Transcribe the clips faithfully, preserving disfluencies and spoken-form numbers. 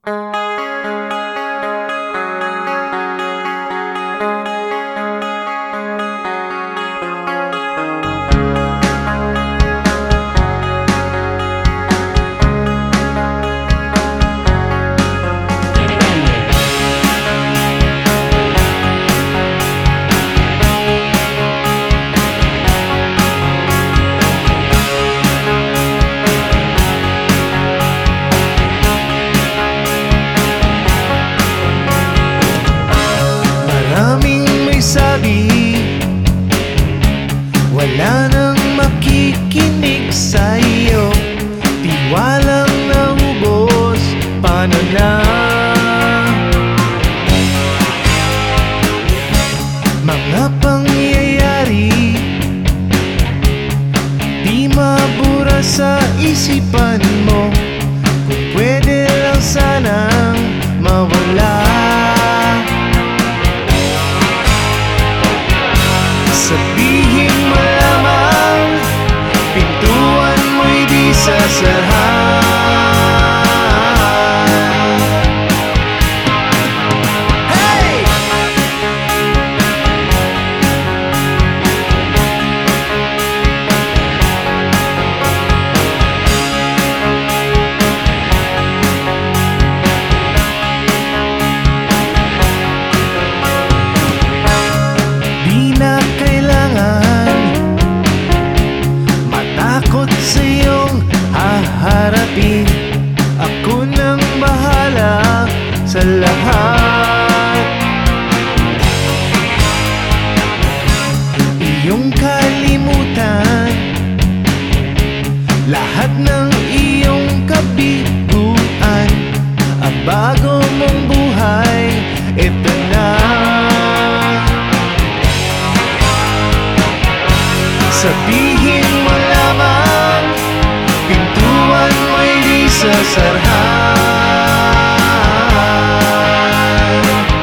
Wala nang makikinig sa'yo, tiwalang naubos, paano na? Mga pangyayari di mabura sa isipan mo, kung pwede lang sanang mawala. Sabihin mo lamang, pintuan mo'y di sasarahan. Hey! Di na matakot sa iyong haharapin, ako nang bahala sa lahat. Iyong kalimutan lahat ng iyong kabiguan, ang bago mong buhay, ito na. Sabihin mo lamang, pintuan mo'y di sasarahan.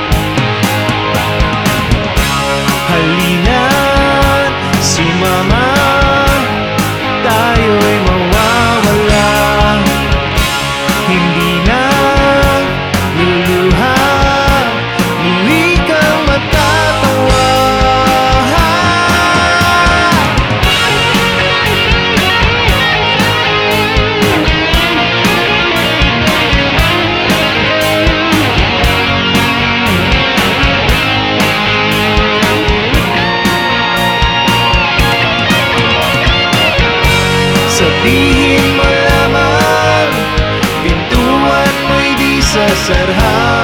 Halina't sumama, tayo'y mawawala. Hindi na luluha, muli kang matatawa. Sabihin mo lamang, pintuan mo'y di sasarahan.